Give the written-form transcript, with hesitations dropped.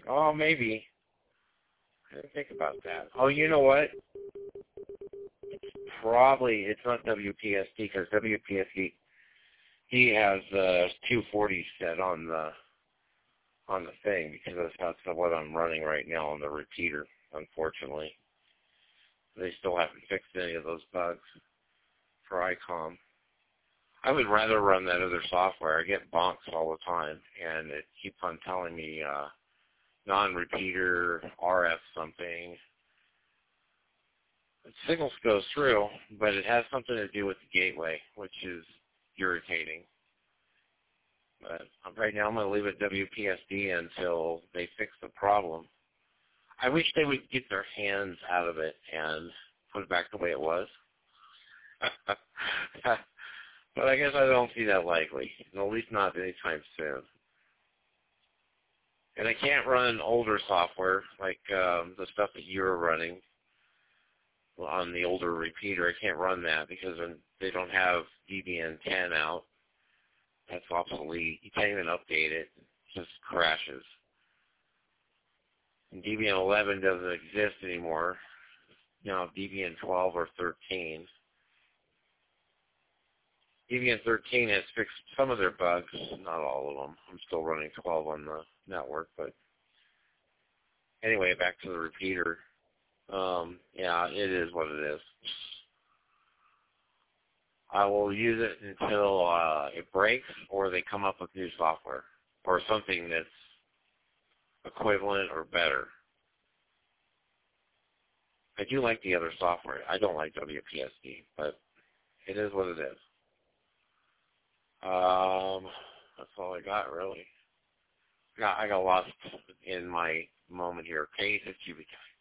Oh, maybe. I didn't think about that. Oh, you know what? Probably it's not WPSD because WPSD he has 240 set on the thing because that's what I'm running right now on the repeater. Unfortunately, they still haven't fixed any of those bugs for ICOM. I would rather run that other software. I get bonks all the time, and it keeps on telling me non-repeater RF something. The signals goes through, but it has something to do with the gateway, which is irritating. But right now I'm going to leave it WPSD until they fix the problem. I wish they would get their hands out of it and put it back the way it was. But I guess I don't see that likely, at least not anytime soon. And I can't run older software, like the stuff that you're running on the older repeater. I can't run that because they don't have Debian 10 out. That's obsolete. You can't even update it. It just crashes. And Debian 11 doesn't exist anymore. Now Debian 12 or 13. Debian 13 has fixed some of their bugs, not all of them. I'm still running 12 on the network, but anyway, back to the repeater. Yeah, it is what it is. I will use it until it breaks or they come up with new software or something that's equivalent or better. I do like the other software. I don't like WPSD, but it is what it is. That's all I got, really. I got lost in my moment here. Okay, it's QB.